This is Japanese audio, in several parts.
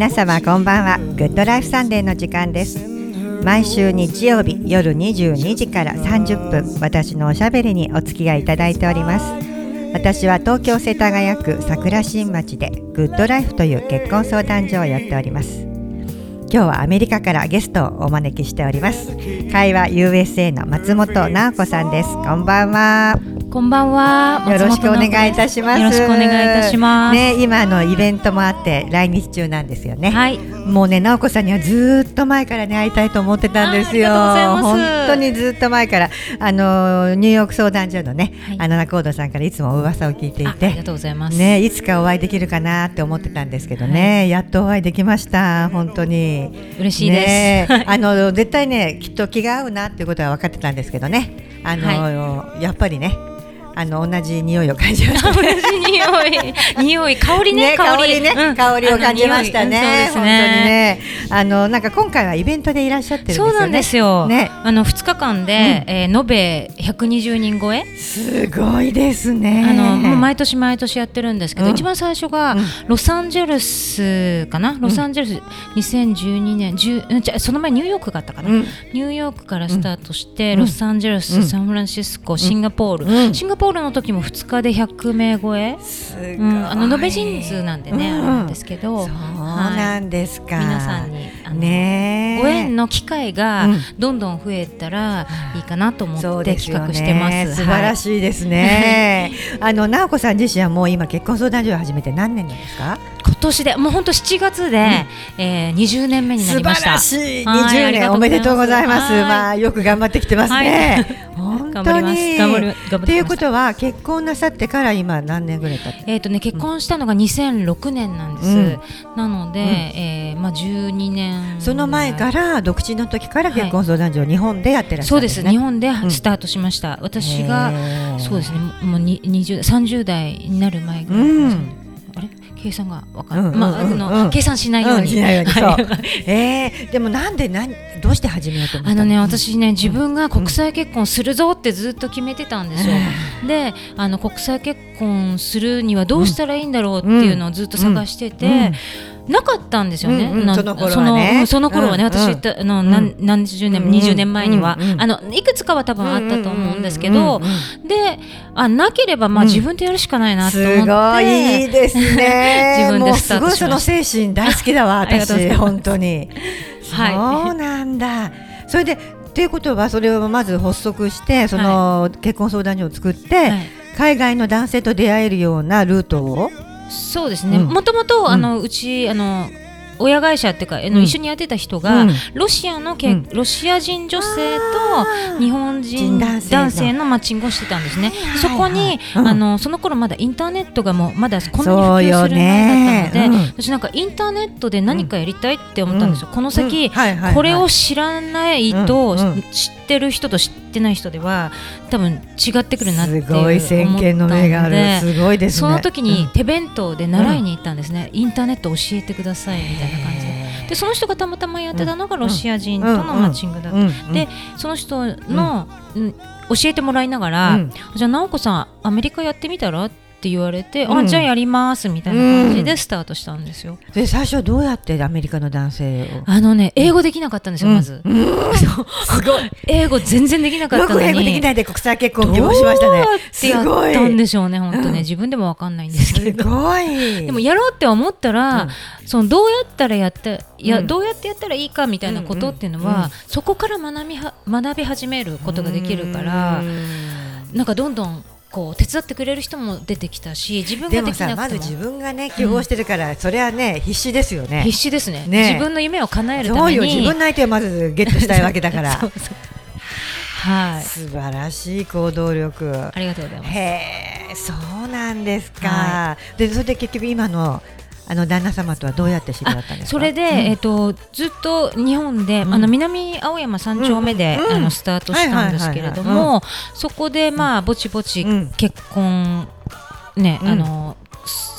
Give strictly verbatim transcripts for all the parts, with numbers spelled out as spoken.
皆様こんばんは。グッドライフサンデーの時間です。毎週日曜日夜にじゅうにじからさんじゅっぷん、私のおしゃべりにお付き合いいただいております。私は東京世田谷区桜新町でグッドライフという結婚相談所をやっております。今日はアメリカからゲストをお招きしております。会話 ユーエスエー の松本直子さんです。こんばんは。 こんばんは。 よろしくお願いいたします。 よろしくお願いいたします。 ね、今のイベントもあって来日中なんですよね。 はい。 もうね、直子さんにはずっと前からね会いたいと思ってたんですよ。 ありがとうございます。 本当にずっと前からあのニューヨーク相談所のね、はい、あの中尾さんからいつも噂を聞いていて、 ありがとうございます。 ね、いつかお会いできるかなって思ってたんですけどね、はい、やっとお会いできました。本当に嬉しいです。ね、 あの絶対ねきっと気が合うなっていうことは分かってたんですけどね。あの、はい、やっぱりね。あの同じ匂いを感じました、ね、 同じ匂い匂い香りね、 ね香りね、うん、香りを感じましたね。 そうですね。 本当にね、あのなんか今回はイベントでいらっしゃってるんですよね。 そうなんですよ、ね、あのふつかかんで、うんえー、延べひゃくにじゅうにん超え。 すごいですね。 あのもう毎年毎年やってるんですけど、うん、一番最初が、うん、ロサンゼルスかな、ロサンゼルス、うん、にせんじゅうにねんじゅう、じゃその前ニューヨークがあったかな、うん、ニューヨークからスタートして、うん、ロサンゼルス、うん、サンフランシスコ、シンガポール、うん、シンガポールの時もふつかでひゃくめい超え、 すごい、 うん、あの延べ人数なんでね、うん、あるんですけど、 そうなんですか、 はい、皆さんにあの、 ね、 ご縁の機会がどんどん増えたらいいかなと思って企画してます。 ね、素晴らしいですね。はい、あの直子さん自身はもう今結婚相談所を始めて何年なんですか？ 今年でもう本当しちがつで、うんえー、にじゅうねんめになりました。 素晴らしいにじゅうねんおめでとうございます。まあよく頑張ってきてますね。はい、本当に頑張ります。 っていうことは結婚なさってから今何年ぐらい経って？ えっとね結婚したのがにせんろくねんなんです。うん、なので、うんえー、まあじゅうにねん。 その前から独身の時から結婚相談所を日本でやってらっしゃるんですね。 そうです。日本でスタートしました。うん、私がそうですねもうにじゅう、さんじゅう代になる前ぐらい。うん、あれ計算がわかる、うんうんうんうん、まああの計算しないように、うん、しないようにそうえー、でもなんでなんどうして始めようと思ったの？ あのね私ね自分が国際結婚するぞってずっと決めてたんですよ、うん、であの国際結婚するにはどうしたらいいんだろうっていうのをずっと探してて、うんうんうんなかったんですよね、 うんうん、その頃はね、 その頃はね、うん、私言ったあの、うん、何, 何十年、うん、にじゅうねんまえには、うんうん、あのいくつかは多分あったと思うんですけど、うんうんうん、であなければまあ自分でやるしかないなと思って、うん、 すごいいいですね自分でスタートしました。 もうすごいその精神大好きだわ私本当に、はい、そうなんだ。それでっていうことはそれをまず発足してその、はい、結婚相談所を作って、はい、海外の男性と出会えるようなルートをそうですね、もともとあのうちあの親会社っていうか、うん、一緒にやってた人が、うん、ロシアのけ、うん、ロシア人女性と日本人男性のマッチングをしてたんですね。そこに、うん、あのその頃まだインターネットがもうまだこんなに普及する前だったので、ねうん、私なんかインターネットで何かやりたいって思ったんですよ、うん、この先、うんはいはいはい、これを知らないと、うん、知ってる人と知ってない人では多分違ってくるなって思ったので、 すごい先見の目がある。すごいですね。 その時に手弁当で習いに行ったんですね、うん、インターネット教えてくださいみたいな感じで。でその人がたまたまやってたのがロシア人とのマッチングだった、うんうん、でその人の、うん、教えてもらいながら、うん、じゃあ直子さんアメリカやってみたらって言われて、うん、あじゃあやりますみたいな感じでスタートしたんですよ、 うん、で最初はどうやってアメリカの男性をあのね英語できなかったんですよ、うん、まず、うん、そうすごい英語全然できなかったのによく英語できないで国際結婚希望しましたね。 どうやってやったんでしょうね本当ね、うん、自分でも分かんないんですけどすごいでもやろうって思ったら、うん、そのどうやったらやったいや、うん、どうやってやったらいいかみたいなことっていうのは、うんうん、そこから学びは学び始めることができるから、なんかどんどんこう手伝ってくれる人も出てきたし、自分ができなくてもでもさまず自分がね希望してるから、うん、それはね必死ですよね。 必死ですね。 ね自分の夢を叶えるためにそうよ自分の相手をまずゲットしたいわけだからそうそうはい、 素晴らしい行動力。 ありがとうございます。 へーそうなんですか、はい、でそれで結局今のあの旦那様とはどうやって知り合ったんですか？ それで、うんえー、とずっと日本で、うん、あの南青山さん丁目で、うん、あのスタートしたんですけれども、そこでまあぼちぼち結婚、ね、うん、あの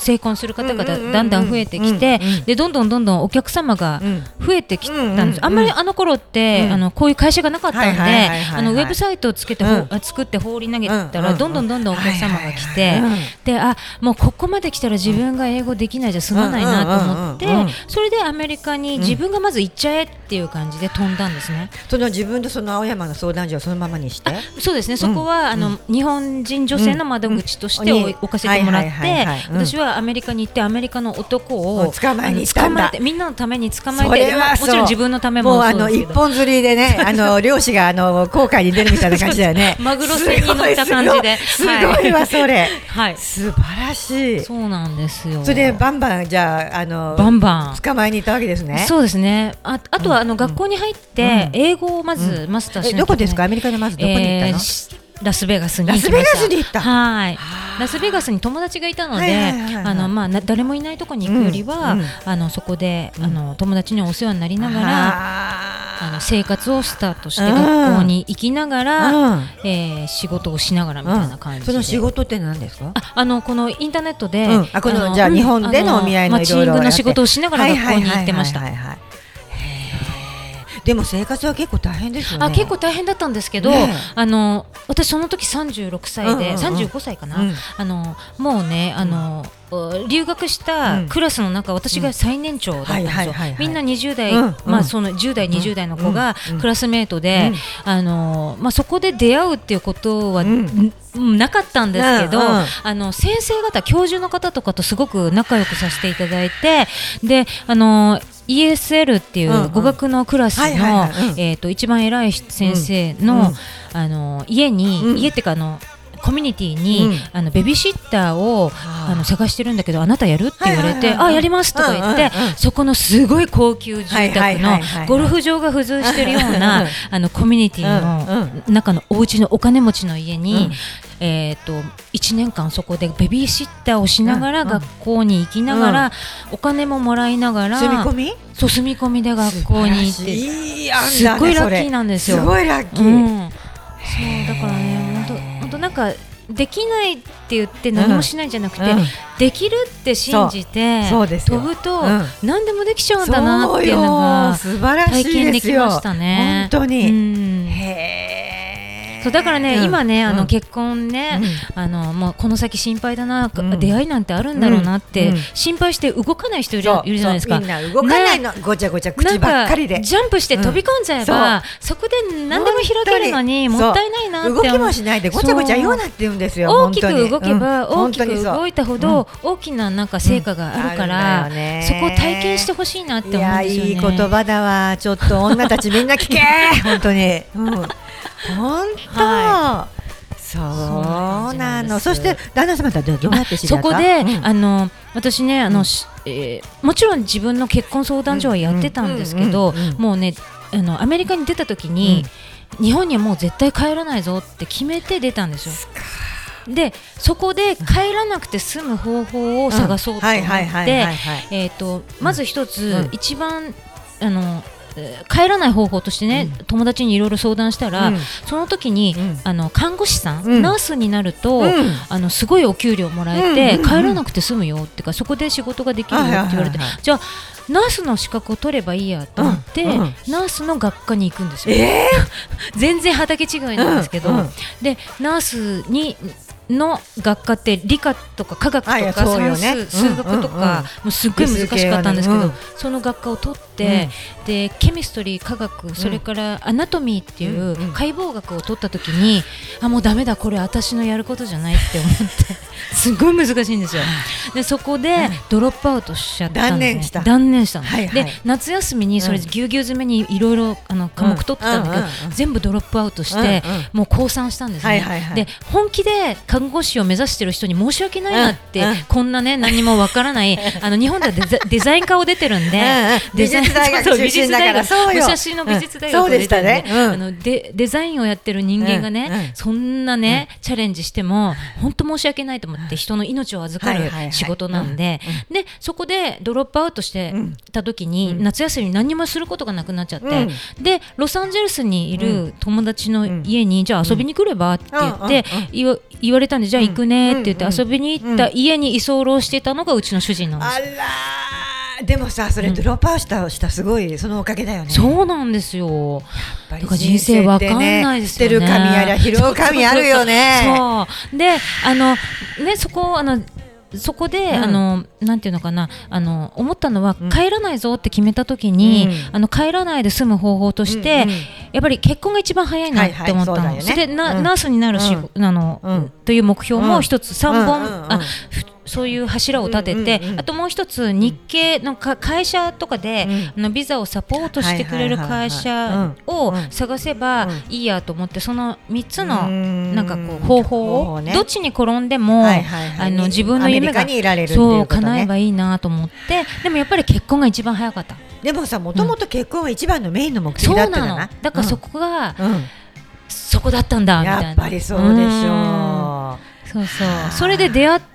成婚する方がだんだん増えてきて、でどんどんどんどんお客様が増えてきたんです。あんまりあの頃って、うん、あのこういう会社がなかったんで、あのウェブサイトをつけて、うん、作って放り投げたら、うん、どんどんどんどんお客様が来て、であもうここまで来たら自分が英語できないじゃ済まないなと思って、それでアメリカに自分がまず行っちゃえっていう感じで飛んだんですね。 その自分とその青山の相談所をそのままにして、 そうですね、そこは、うん、あの日本人女性の窓口として置かせてもらって、私はアメリカに行ってアメリカの男を捕まえに行ったんだ。 みんなのために捕まえて、もちろん自分のためももうあの一本釣りでね、あの漁師があの航海に出るみたいな感じだよね。 マグロ船に乗った感じで、 すごい、すごいわそれ。 はい、 素晴らしい。 そうなんですよ。 それでバンバンじゃああのバンバン捕まえに行ったわけですね。 そうですね。あ、あとはあの学校に入って英語をまずマスターしなきゃいけない。 どこですか？アメリカのまずどこに行ったの？えーラスベガスに行きました。 ラスベガスに行った。 はい。ラスベガスに友達がいたので、あのまあ誰もいないところに行くよりは、うんうん、あのそこで、うん、あの友達にお世話になりながら、あの生活をスタートして学校に行きながら、うん、えー、仕事をしながらみたいな感じで。 うん、その仕事って何ですか？ あ、あのこのインターネットで、 うん、あこのじゃあ日本でのお見合いのいろいろマッチングの仕事をしながら学校に行ってました。 でも生活は結構大変ですよね。 あ、結構大変だったんですけど、ね、あの私その時さんじゅうろくさいで、うんうんうん、さんじゅうごさいかな、うん、あのもうねあの、うん、留学したクラスの中、私が最年長だったんですよ。みんなにじゅうだい、うん、まあそのじゅうだいにじゅうだいの子がクラスメートで、うん、あのまあそこで出会うっていうことは、うんなかったんですけど、うんうん、あの先生方教授の方とかとすごく仲良くさせていただいて、であの イーエスエル っていう語学のクラスのえっと一番偉い先生の、うんうん、あの家に、うん、家ってかあのコミュニティに、うん、あのベビーシッターをあの探してるんだけどあなたやるって言われて、あやりますとか言って、うんうんうん、そこのすごい高級住宅のゴルフ場が付随してるようなあのコミュニティの中のお家のお金持ちの家に、うんえー、といちねんかんそこでベビーシッターをしながら学校に行きながら、うん、お金ももらいながら住み込みそう住み込みで学校に行って、いい案だね、すっごいラッキーなんですよ。 すごいラッキー、 うん、そうだからね本当本当なんかできないって言って何もしないんじゃなくて、うん、できるって信じて飛ぶと、うん、何でもできちゃうんだなっていうのが体験できましたね。 本当に、うん、 へーそうだからね、うん、今ねあの結婚ね、うん、あのもうこの先心配だな、うん、出会いなんてあるんだろうなって心配して動かない人いる、いるじゃないですか。 みんな動かないの、ね、ごちゃごちゃ口ばっかりでジャンプして飛び込んじゃえば、うん、そ, そこで何でも開けるのにもったいないなって動きもしないでごちゃごちゃ言うなって言うんですよ。 大きく動けば、うん、大きく動いたほど大きななんか成果があるから、うんね、そこを体験してほしいなって思うんですよね。 いやいい言葉だわ。ちょっと女たちみんな聞け本当に、うん本当、はい、そうなの。そして旦那様とはどうやって知り合った？ そこで、うん、あの私ねあの、うんえー、もちろん自分の結婚相談所はやってたんですけど、もうねあのアメリカに出た時に、うん、日本にはもう絶対帰らないぞって決めて出たんですよ。でそこで帰らなくて済む方法を探そうと思ってまず一つ、うん、一番あの帰らない方法としてね、うん、友達にいろいろ相談したら、うん、その時に、うん、あの看護師さん、うん、ナースになると、うん、あのすごいお給料もらえて、うん、帰らなくて済むよってかそこで仕事ができるよって言われて、じゃあナースの資格を取ればいいやと思って、うんうん、ナースの学科に行くんですよ、えー、全然畑違いなんですけど、うんうん、でナースにの学科って理科とか科学とか算数、ね、数学とか、うんうんうん、もうすっごい難しかったんですけど、うん、その学科を取って、うん、でケミストリー科学、うん、それからアナトミーっていう解剖学を取った時に、うん、あもうダメだこれ私のやることじゃないって思ってすごい難しいんですよ。でそこでドロップアウトしちゃったんです、ね、断念した断念したの、 はいはい、 で夏休みにそれぎゅうぎゅう詰めにいろいろ科目取ってたんだけど、うんうんうん、全部ドロップアウトして、うんうん、もう降参したんですね、はいはいはい、で本気で看護師を目指してる人に申し訳ないなって、うんうん、こんなね何もわからないあの日本ではデザ、デザイン科を出てるんで、 うん、美術大学出身だからそうよ。 武蔵野美術大学を出てるんで、うんねうん、あのでデザインをやってる人間がね、うんうん、そんなね、うん、チャレンジしても本当申し訳ないと思って思って、人の命を預かる仕事なんで、でそこでドロップアウトしてた時に、夏休み何にもすることがなくなっちゃって、でロサンゼルスにいる友達の家に、じゃあ遊びに来ればって言って言われたんで、じゃあ行くねって言って遊びに行った家に居候してたのがうちの主人なんです。 あらでもさ、それドロップアウトしたすごいそのおかげだよね。 そうなんですよ。だから人生わかんないですよね。 捨てる神やら拾う神あるよね。 そうで、あのね、そこあのそこで、うん、あのなんていうのかな、あの思ったのは、うん、帰らないぞって決めた時に、うん、あの帰らないで済む方法として、うんうん、やっぱり結婚が一番早いなって思ったの。はいはい、そ, ね、それでな、うん、ナースになるし、うん、あのうん、という目標も一つさんぼん、うんうんうん、あそういう柱を立てて、うんうんうん、あともう一つ日系のか会社とかで、うん、あのビザをサポートしてくれる会社を探せばいいやと思って、そのみっつのなんかこう方法をどっちに転んでも、はいはいはい、あの自分の夢がそう叶えばいいなと思って、でもやっぱり結婚が一番早かった。 でもさ、もともと結婚は一番のメインの目的だったんだな。そうなの。 だからそこが、うん、そこだったんだみたいな。 やっぱりそうでしょう。 そうそう、それで出会って、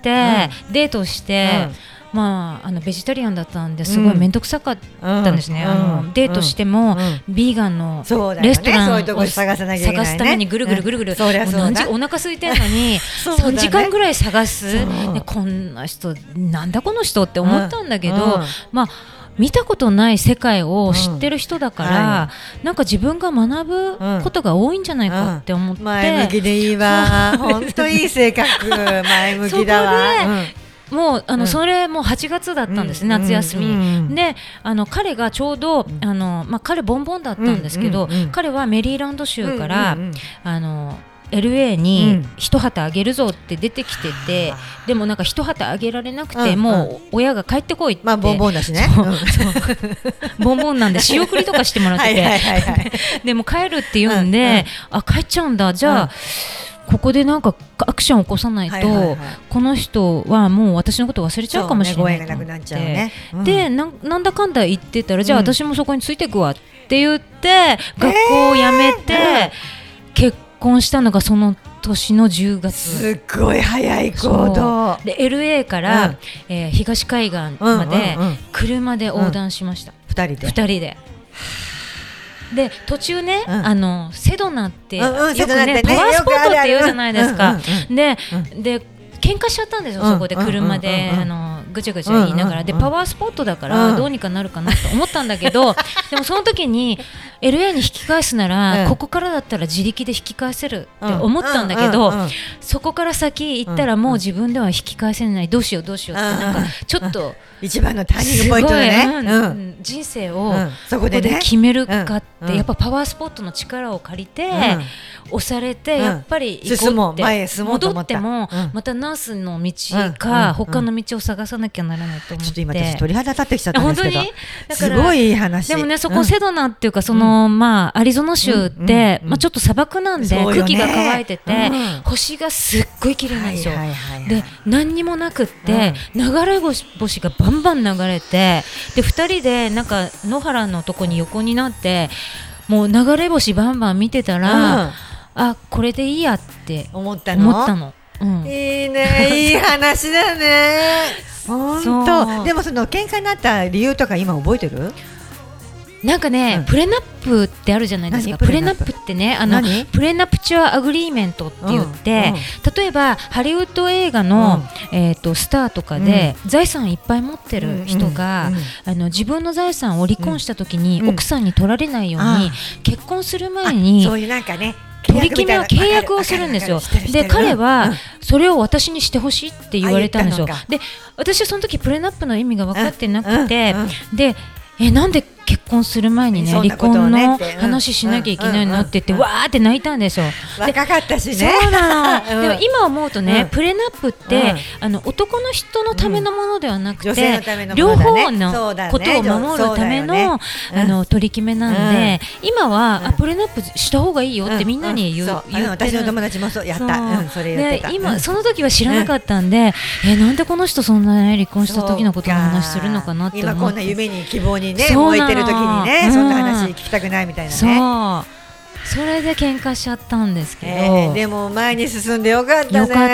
うん、デートして、うん、まあ、あのベジタリアンだったんですごい面倒くさかったんですね、うん、あのデートしても、うん、ビーガンのレストランを探すためにぐるぐるぐるぐる、うん、お腹空いてるのにさんじかんぐらい探す、ね、こんな人なんだこの人って思ったんだけど、うん、まあ見たことない世界を知ってる人だから、うんはい、なんか自分が学ぶことが多いんじゃないかって思って、うん、 前向きでいいわ本当いい性格前向きだわ。 そもうあの、うん、それもはちがつだったんです、うん、夏休み、うん、であの彼がちょうど、うん、あのまあ、彼ボンボンだったんですけど、うんうんうん、彼はメリーランド州から、うんうんうん、あのエルエー に一旗あげるぞって出てきてて、うん、でもなんか一旗あげられなくて、うん、もう親が帰ってこいって、 まあボンボンだしね、 そうそうボンボンなんで仕送りとかしてもらっててはいはいはい、はい、でも帰るって言うんで、うんうん、あ帰っちゃうんだ、じゃあ、うんここでなんかアクションを起こさないと、はいはいはい、この人はもう私のこと忘れちゃうかもしれないと思って、ねうん、で な, なんだかんだ言ってたら、じゃあ私もそこについていくわって言って、うん、学校を辞めて、えー、結婚したのがその年のじゅうがつ。 すっごい早い行動で エルエー から、うんえー、東海岸まで車で横断しました、うんうんうん、ふたりでふたりでで途中ね、うん、あのセドナって、うんうん、よくね、ねパワースポットって言うじゃないですか、うんうんうん、で、うん、で喧嘩しちゃったんですよ、うん、そこで車で、うんうんうん、あのぐちゃぐちゃ言いながら、うんうんうん、でパワースポットだからどうにかなるかなと思ったんだけど、うん、でもその時に エルエー に引き返すなら、うん、ここからだったら自力で引き返せるって思ったんだけど、うんうんうん、そこから先行ったらもう自分では引き返せない、どうしようどうしようってなんかちょっと一番のターニングポイントでね、 うんうん、人生をここで決めるかって、うん、やっぱパワースポットの力を借りて、うん、押されてやっぱり行こうって戻ってもまたナースの道か他の道を探さなきゃならないと思って、ちょっと今私鳥肌立ってきちゃったんですけど、すごいいい話でもね、そこセドナっていうかその、うんまあ、アリゾナ州って、うんうんまあ、ちょっと砂漠なんで空気が乾いてて、うん、星がすっごい綺麗なんですよ、はいはいはいはい、で何にもなくって、うん、流れ星がバンバン流れて、でふたりでなんか野原のとこに横になってもう流れ星バンバン見てたら、うん、あこれでいいやって思ったの、思ったの、うん、 いいねいい話だね本当。でもその喧嘩になった理由とか今覚えてる？ なんかね、うん、プレナップってあるじゃないですか。プレナップってね、あのプレナプチュアアグリーメントって言って、うんうん、例えばハリウッド映画の、うんえー、とスターとかで、うん、財産いっぱい持ってる人が、うんうんうん、あの自分の財産を離婚した時に、うん、奥さんに取られないように、うん、結婚する前にそういうなんかね取り決めを契約をするんですよ。で彼はそれを私にしてほしいって言われたんですよ。で私はその時プレナップの意味が分かってなくて、うんうんうん、でえなんで結婚する前にね離婚の話しなきゃいけないのって言ってわーって泣いたんですよ。 若かったしね。 そうなの、うん、でも今思うとね、うん、プレナップって、うん、あの男の人のためのものではなくて、うんね、両方のことを守るための、ねね、あの取り決めなんで、うん、今は、うん、あプレナップした方がいいよってみんなに言う、うんうん、言ってる。 私の友達もそうやった。うん、それ言ってた。 で今、うん、その時は知らなかったんで、うん、えなんでこの人そんな、ね、離婚した時のことの話するのかなって思って、 今こんな夢に希望にね燃えてる時にね、うん、そんな話聞きたくないみたいなね。 そうそれで喧嘩しちゃったんですけど、 えー、でも前に進んでよかったね。 よかった。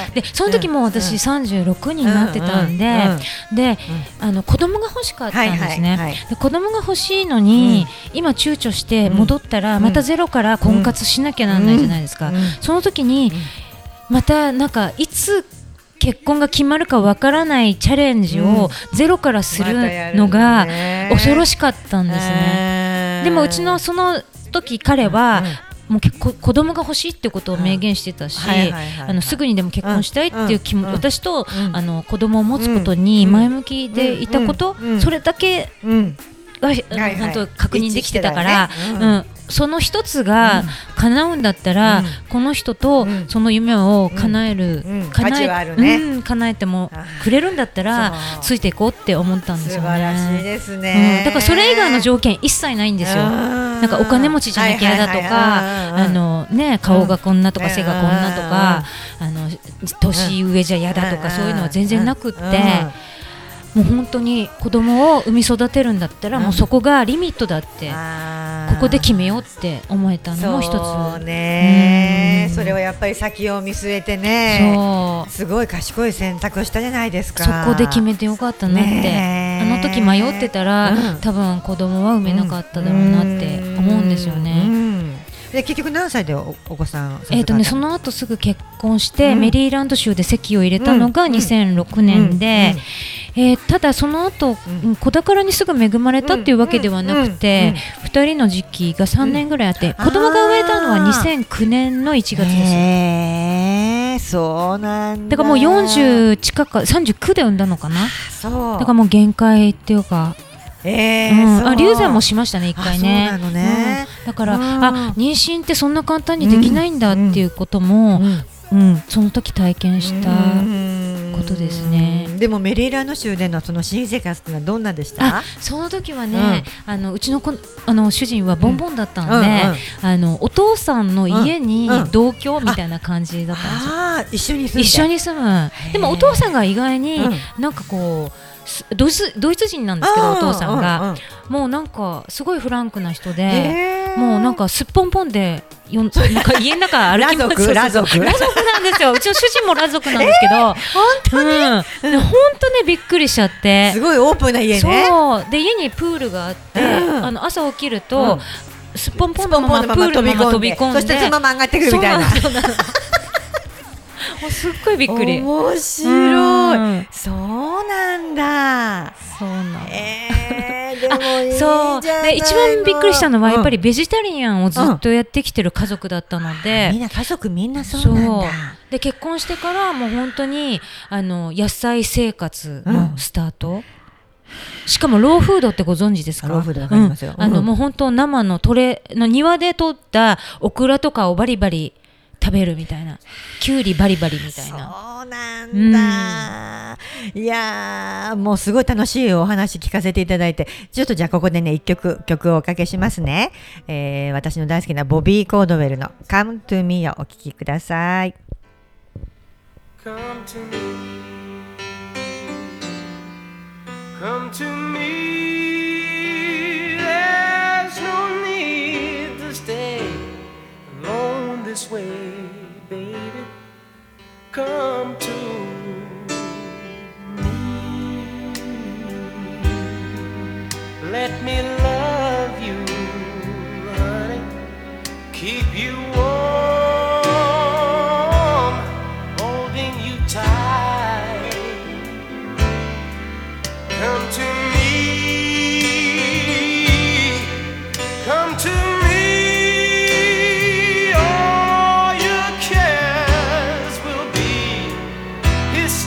でその時も私さんじゅうろくになってたんで、うんうんうん、で、うん、あの子供が欲しかったんですね、はいはいはい、で子供が欲しいのに、うん、今躊躇して戻ったらまたゼロから婚活しなきゃなんないじゃないですか、うんうん、その時にまたなんかいつ結婚が決まるかわからないチャレンジをゼロからするのが恐ろしかったんですね、でもうちのその時彼は、うんうん、もう結構子供が欲しいってことを明言してたし、すぐにでも結婚したいっていう気持ち、うんうん、私と、うん、あの子供を持つことに前向きでいたこと、うんうん、それだけが、うん、本当確認できてたから、うんうん、その一つが叶うんだったら、うん、この人とその夢を叶える、うんうん、叶え、あるね、うん、叶えてもくれるんだったらついていこうって思ったんですよね。 素晴らしいですね、 うん、だからそれ以外の条件一切ないんですよ。なんかお金持ちじゃなきゃ嫌だとか、あのね、顔がこんなとか、うん、背がこんなとか、うん、あの年上じゃ嫌だとか、うん、そういうのは全然なくって、うん、もう本当に子供を産み育てるんだったら、うん、もうそこがリミットだって、ここで決めようって思えたのも一つ。 そうね、うん、それはやっぱり先を見据えてね、そうすごい賢い選択をしたじゃないですか。 そこで決めてよかったなって、あの時迷ってたら、うん、多分子供は産めなかっただろうなって思うんですよね、うんうん、 で結局何歳で お, お子さんえーとね、その後すぐ結婚して、うん、メリーランド州で籍を入れたのがにせんろくねんで、うんうん、えー、ただその後、うん、子宝にすぐ恵まれたっていうわけではなくて、うんうんうん、ふたりの時期がさんねんぐらいあって、うん、子供が生まれたのはにせんきゅうねんのいちがつです。 へー、そうなんだ。 だからもうよんじゅう近くさんじゅうきゅうで産んだのかな。そうだからもう限界っていうか、 えーうん、 あ流産もしましたね、一回ね。 そうなのね、 うん、だから、うん、あ妊娠ってそんな簡単にできないんだっていうことも、うんうんうん、その時体験したことですね。 でもメリーランド州でのその新生活ってのはどんなでした？ あその時はね、うん、あのうちの子あの主人はボンボンだったので、うんうんうん、あのお父さんの家に同居みたいな感じだったんですよ。 ああ一緒に住んで一緒に住む。でもお父さんが意外になんかこうドイツ、ドイツ人なんですけど、お父さんが、うんうん、もうなんかすごいフランクな人で、もうなんかすっぽんぽんでよんなんか家の中歩きます。 ラ族ラ族なんですよ。うちの主人もラ族なんですけど、本当に、うん、 本当ねびっくりしちゃって、 すごいオープンな家ね。 そうで家にプールがあって、うん、あの朝起きると、うん、すっぽんぽんのままプールのまま飛び込んで、 そしてそのまま上がってくるみたいな。 もうすっごいびっくり。 面白い、うん、そうなんだ。 そうなんだ、 えー、でもいいじゃないの。 そうで一番びっくりしたのはやっぱりベジタリアンをずっとやってきてる家族だったので、 うん、みんな家族みんなそうなんだ。 で結婚してからもう本当にあの野菜生活のスタート、うん、しかもローフードってご存知ですか？ ローフードわかりますよ、 うん、あのもう本当生のトレの庭で採ったオクラとかをバリバリ食べるみたいな、キュウリバリバリみたいな。 そうなんだ、うん、いやーもうすごい楽しいお話聞かせていただいて、ちょっとじゃあここでね一曲曲をおかけしますね、えー、私の大好きなボビー・コードウェルの Come to Me をお聴きください。 Come to me Come to me There's no need to stay alone this way, baby. Come to me. Let me love you, honey. Keep you warm, holding you tight. Come to me. Come to me.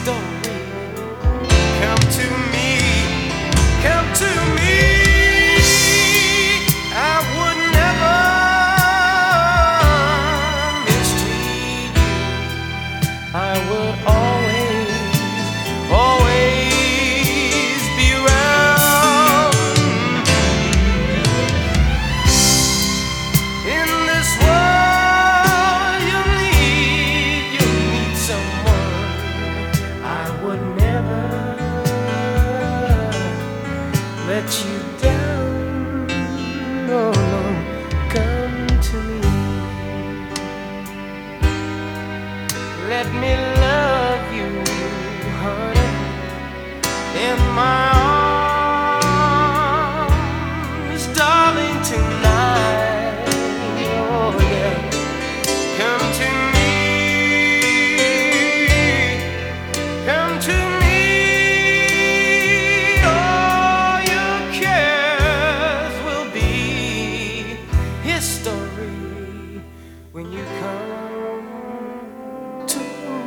Come to me, let me love you, honey, in my arms, darling, tonight. Oh yeah, come to me, come to me. All your cares will be history when you come to.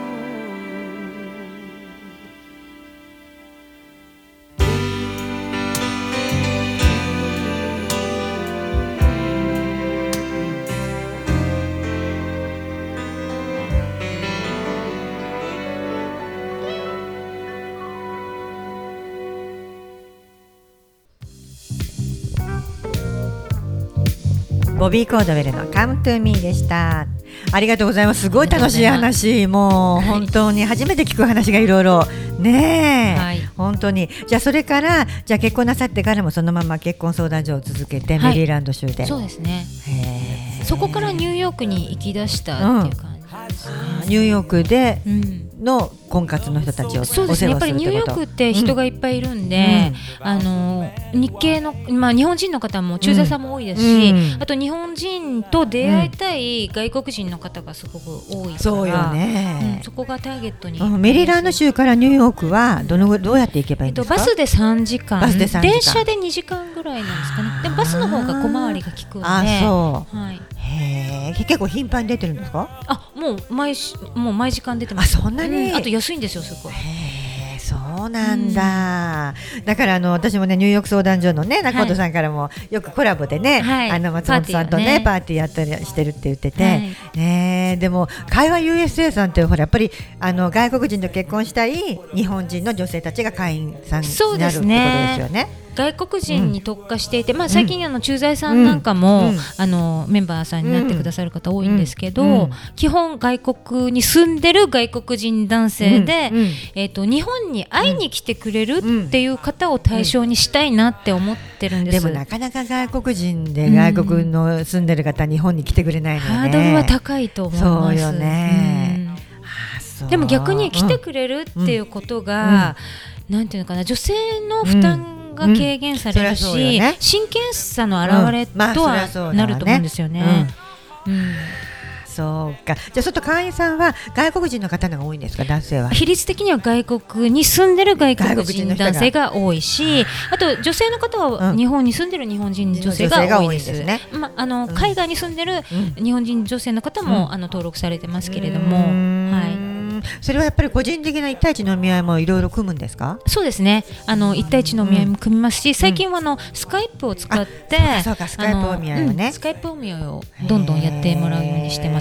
ボビー・コードウェルの Come to Me でした。ありがとうございます。すごい楽しい話、もう本当に初めて聞く話がいろいろねえ、はい、本当に。じゃあそれからじゃあ結婚なさってからもそのまま結婚相談所を続けて、はい、メリーランド州で。 そうですね。へそこからニューヨークに行き出したっていう感じですね、 うん、ニューヨークでの婚活の人たちをお世話するってこと。そうですね。 やっぱりニューヨークって人がいっぱいいるんで、うん、あの日系の、まあ、日本人の方も駐在さんも多いですし、うん、あと日本人と出会いたい外国人の方がすごく多いから、 そうよね、 うん、そこがターゲットに、 うん、メリーランド州からニューヨークはどのどうやって行けばいいんですか？ えっと、バスでさんじかん、 バスでさんじかん、 電車でにじかんぐらいなんですかね。でバスの方が小回りが利くんで。 あ、そう、 はい、 へー、結構頻繁に出てるんですか？ あ、もう毎しもう毎時間出てます。 あ、そんなに、 うん、あと安いんですよ、すごい。 へー、そうなんだ、うん、だからあの私もねニューヨーク相談所のね中本さんからもよくコラボでね、はい、あの松本さんとねパーティーやったりしてるって言ってて、はい、ね、でも会話 ユーエスエー さんってほらやっぱりあの外国人と結婚したい日本人の女性たちが会員さんになるってことですよね。 外国人に特化していて、うん、まあ、最近あの駐在さんなんかも、うん、あのメンバーさんになってくださる方多いんですけど、うんうん、基本外国に住んでる外国人男性で、うんうん、えーと、日本に会いに来てくれるっていう方を対象にしたいなって思ってるんです、 でもなかなか外国人で外国の住んでる方、うん、日本に来てくれないのね。 ハードルは高いと思います。 そうよね、うん、 あ、そう。でも逆に来てくれるっていうことが、うんうん、なんていうのかな、女性の負担、うんが軽減されるし、うんね、真剣さの表れとはなると思うんですよね。うんうん、 そうか。じゃあちょっと会員さんは外国人の方が多いんですか？男性は比率的には外国に住んでる外国人男性が多いし、あと女性の方は日本に住んでる日本人女性が多いです。ですね。まあの海外に住んでる日本人女性の方も、うん、あの登録されてますけれども、はい。 それはやっぱり個人的な一対一の見合いもいろいろ組むんですか？ そうですね。あの一対一の見合いも組みますし、最近はあのスカイプを使って、 そうか、スカイプお見合いをね、 うん、スカイプお見合いをどんどんやってもらうようにしてます。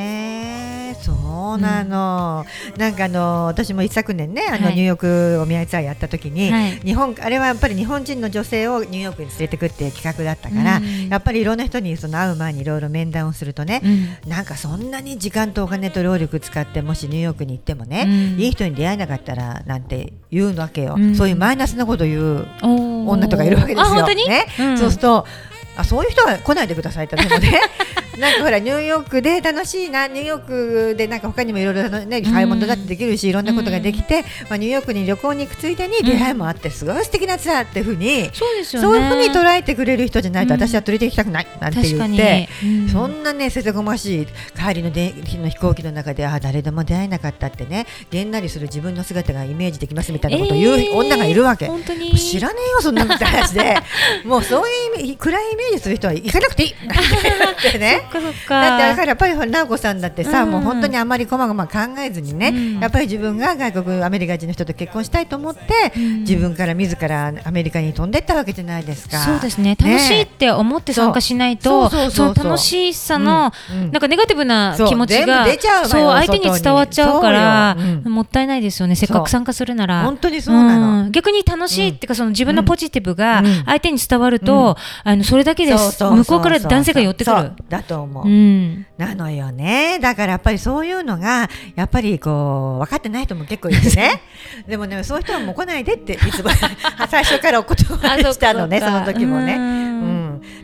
そうなの、うん、なんかあの私も一昨年ねあの、はい、ニューヨークお見合いツアーやった時に、はい、日本あれはやっぱり日本人の女性をニューヨークに連れてくっていう企画だったから、うん、やっぱりいろんな人にその会う前にいろいろ面談をするとね、うん、なんかそんなに時間とお金と労力使ってもしニューヨークに行ってもね、うん、いい人に出会えなかったらなんて言うわけよ、うん、そういうマイナスなことを言う女とかいるわけですよ。 あ、本当に？ ね、うん、そうするとあ、そういう人は来ないでくださいってでもねなんかほらニューヨークで楽しいな、ニューヨークでなんか他にもいろいろね買い物だってできるし、いろんなことができて、まあ、ニューヨークに旅行に行くついでに出会いもあってすごい素敵なツアーっていうふうに、 そうですよね、 そういうふうに捉えてくれる人じゃないと私は連れて行きたくないなんて言って、うん、そんなねせせこましい帰りのでの飛行機の中であ誰でも出会えなかったってね、げんなりする自分の姿がイメージできますみたいなことを言う、えー、女がいるわけ。 本当に知らねえよそんなみたいな話でもうそういう意味暗いイメージする人は行かなくていいってねそっかそっか。 だってだからやっぱり直子さんだってさ、うん、もう本当にあまりこまごま考えずにね、うん、やっぱり自分が外国アメリカ人の人と結婚したいと思って、うん、自分から自らアメリカに飛んでったわけじゃないですか。 そうですね、楽しいって思って参加しないと、その楽しさの、うんうん、なんかネガティブな気持ちがそう相手に伝わっちゃうから、うん、もったいないですよね。せっかく参加するなら本当にそうなの、 うん、逆に楽しいっていうか、その自分のポジティブが相手に伝わると、うん、あのそれだけです。向こうから男性が寄ってくる。 そうだと思う、うん、なのよね。だからやっぱりそういうのがやっぱりこう分かってない人も結構いてねでもねそういう人はもう来ないでっていつも最初からお言葉にしたのねその時もね、うん、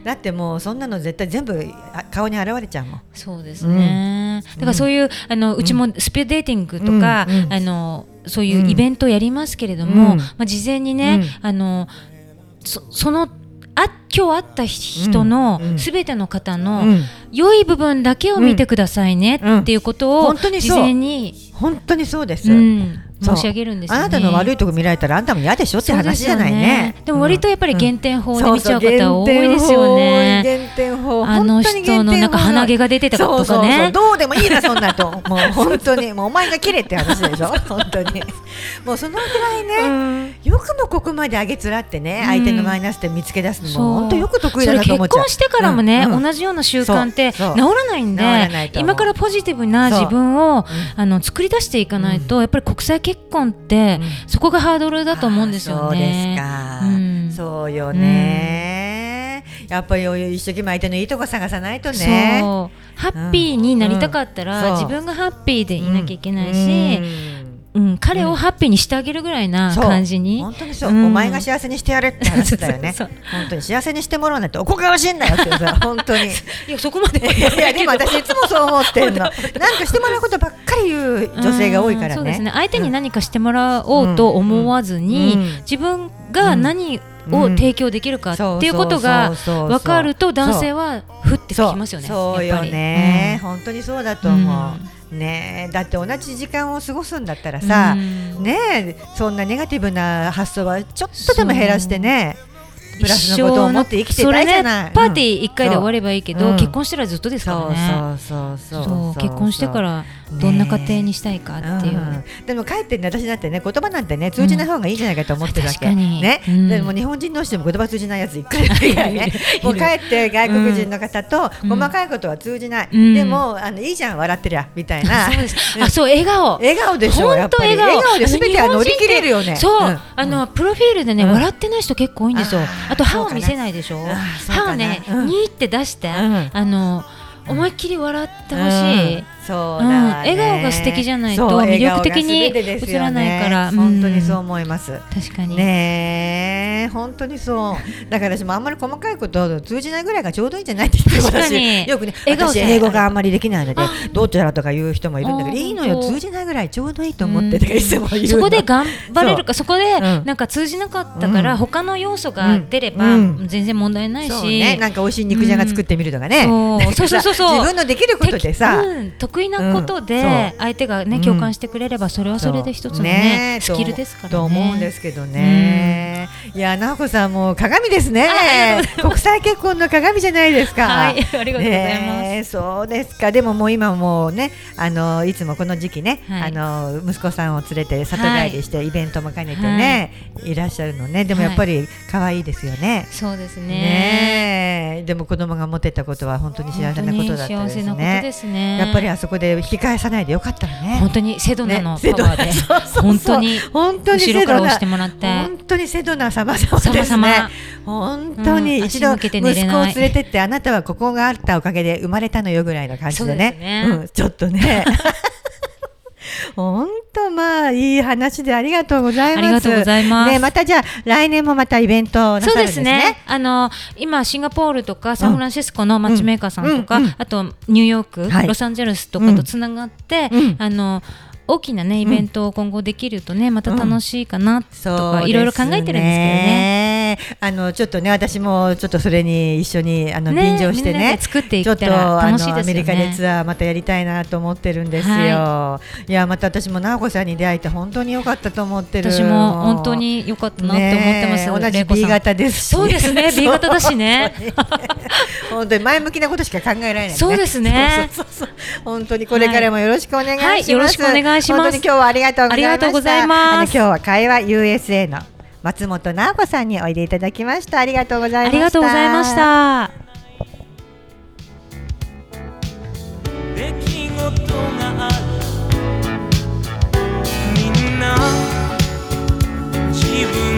だってもうそんなの絶対全部顔に現れちゃうもん。 そうですね、うん、だからそういうあのうちもスピードデーティングとか、うん、あのそういうイベントをやりますけれども、うんまあ、事前にね、うん、あの そ, そのあ今日会った人のすべての方の良い部分だけを見てくださいねっていうことを事前に本当にそうです、 うん申し上げるんですよね。 あなたの悪いとこ見られたらあんたも嫌でしょって話じゃないね。 でも割とやっぱり減点法で見ちゃう方多いですよね。 減点法、 あの人のなんか鼻毛が出てたとかね。 そうそうそうどうでもいいなそんなともう本当にもうお前が切れって話でしょ本当にもうそのぐらいね、うん、よくもここまで上げつらってね、うん、相手のマイナス点見つけ出すのも本当よく得意だなと思っちゃう。 結婚してからもね、うんうん、同じような習慣って治らないんで、今からポジティブな自分を、うん、あの作り出していかないと、うん、やっぱり国際結婚ってうん、そこがハードルだと思うんですよね。 そうですか、うん、そうよね、うん、やっぱり一生懸命相手のいいとこ探さないとね。 そうハッピーになりたかったら、うん、自分がハッピーでいなきゃいけないし、うんうん、彼をハッピーにしてあげるぐらいな感じに、 本当にそう、うん、お前が幸せにしてやれって話だよねそうそうそう本当に幸せにしてもらうなんておこがましいんだよってさ本当にいやそこまでいやでも私いつもそう思ってんのなんかしてもらうことばっかり言う女性が多いからね。 そうですね、相手に何かしてもらおうと思わずに、うんうん、自分が何を提供できるかっていうことが分かると男性はふってきますよね。 そうよね、うん、本当にそうだと思う、うんね、だって同じ時間を過ごすんだったらさ、うん、ね、そんなネガティブな発想はちょっとでも減らしてね、プラスのことを思って生きてたいじゃない、 ね、パーティーいっかいで終わればいいけど、うん、結婚したらずっとですからね。 そうそうそうそう結婚してからどんな家庭にしたいかっていう、 ねうん、でもかえって私だってね言葉なんてね通じない方がいいんじゃないかと思ってるわけ、うんねうん、でも日本人同士でも言葉通じないやついくらいるからねもうかえって外国人の方と細かいことは通じない、うん、でもあのいいじゃん笑ってりゃみたいな、 そうですあそう笑顔笑顔でしょやっぱり笑顔で全ては乗り切れるよね。 そう、うん、あのプロフィールでね、うん、笑ってない人結構多いんですよ。 あ, あと歯を見せないでしょ。歯をね、うん、ニーって出して、うん、あの思いっきり笑ってほしい、うんそうだね、うん、 笑顔が素敵じゃないと魅力的に映らないから、 ね、本当にそう思います、 うん、確かにね本当にそうだから私もあんまり細かいこと通じないぐらいがちょうどいいんじゃないって言って私よくね私英語があんまりできないのでどうちゃらとか言う人もいるんだけどいいのよ通じないぐらいちょうどいいと思ってとかいつも言うの。 そこで頑張れるかそこでなんか通じなかったから、うん、他の要素が出れば全然問題ないし、 そうね、なんか美味しい肉じゃが作ってみるとかね、 うん、そうそうそうそう自分のできることでさ、 うん、得意なことで、で相手がね共感してくれればそれはそれで一つのねスキルですからねと思うんですけどね、うん、いや直子さんも鏡ですね国際結婚の鏡じゃないですか。 はいありがとうございます、 ね、そうですか。でももう今もうねあのいつもこの時期ね、はい、あの息子さんを連れて里帰りしてイベントも兼ねてね、はい、いらっしゃるのね。でもやっぱり可愛いですよね、 はい、そうですね。 ねでも子供が持てたことは本当に幸せなことだったですね。 幸せなことですね。 やっぱりあそこで引き返さないでよかったね。 本当にセドナのパワーで、ね、そうそうそう本当に後ろから押してもらって本当にセドナ様々ですね。本当に一度息子を連れてってあなたはここがあったおかげで生まれたのよぐらいの感じでね、 ね、 うん、ちょっとね本当まあいい話でありがとうございます。 ありがとうございます。 ね、またじゃあ来年もまたイベントなさるんですね。そうですね。 あの今シンガポールとかサンフランシスコのマッチメーカーさんとか、うんうんうん、あとニューヨーク、はい、ロサンゼルスとかとつながって、うん、あの大きなねイベントを今後できるとね、うん、また楽しいかなとかいろいろ考えてるんですけどね。 あのちょっとね私もちょっとそれに一緒にあのね便乗してね作っていったら楽しいですよね。 ちょっとあのアメリカでツアーまたやりたいなと思ってるんですよ、はい、いやまた私も直子さんに出会えて本当に良かったと思ってる。 私も本当に良かったなって思ってます、 ね、同じ B 型ですし。 そうですねB 型だしね本当に前向きなことしか考えられない、ね、 そうですねそうそうそうそう本当にこれからもよろしくお願いします、はいはい、 よろしくお願いします。 本当に今日はありがとうございました。 ありがとうございます。 あの今日は会話 ユーエスエー の松本直子さんにおいでいただきました。ありがとうございました。 ありがとうございました。 出来事があるみんな自分